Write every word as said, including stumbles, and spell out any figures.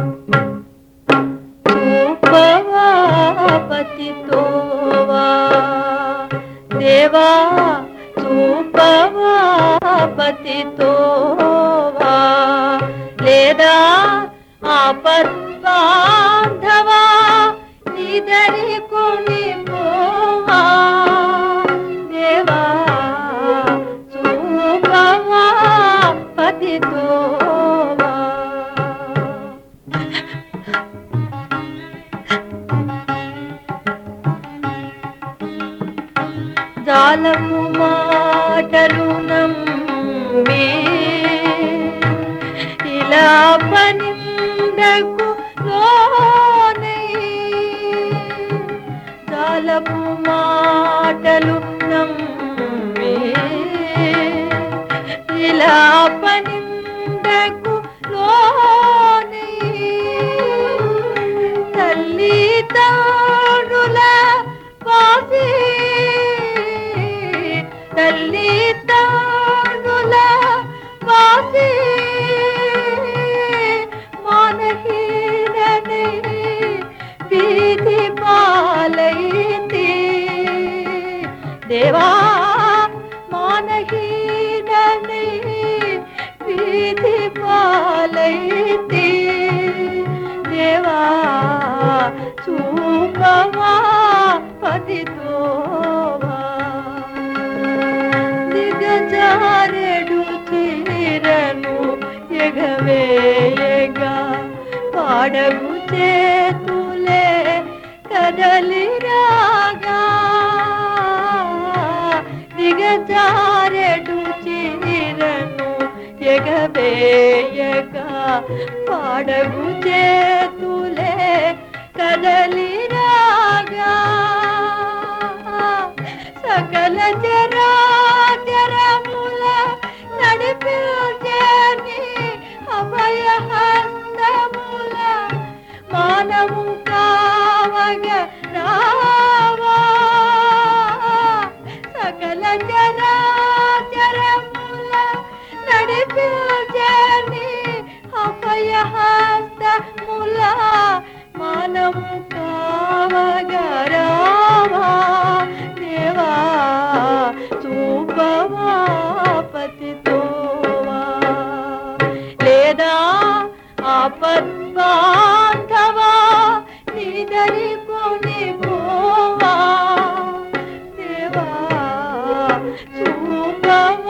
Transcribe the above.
చూపవా పతితోవా దేవా, చూపవా పతితోవా లేదా ఆపద్బాంధవా నిదరి కొని పోవా దేవా, చూపవా పతితోవా. జాలము మాటలు నమ్మి ఇలా పనిందకు లోనై, జాలము మాటలు నమ్మి ఇలా పనిందకు లోనై, తల్లి తాడుల వాసి తల్లి తాడుల వాసి మానహీననే వీధి పాలైతి దేవా, మానహీననే వీధి పాలైతి దేవా, చూపవా పతితోవా. దిగజారెడు చీరను ఎగవేయగా పాడగు చేతులే కదలిరాగా, దిగజారెడు చీరను ఎగవేయగా పాడగు చేతులే కదలిరాగా, సకల చరాచరముల నడిపించేని అభయ హస్తముల మానవు కావగ రావా, సకల చరాచరముల నడిపించేని అభయ హస్తముల మానవు కావగ రావా దేవా, చూపవా పతితోవా లేదా ఆపద్బాంధవా నిదరి కొని పోవా దేవా, చూపవా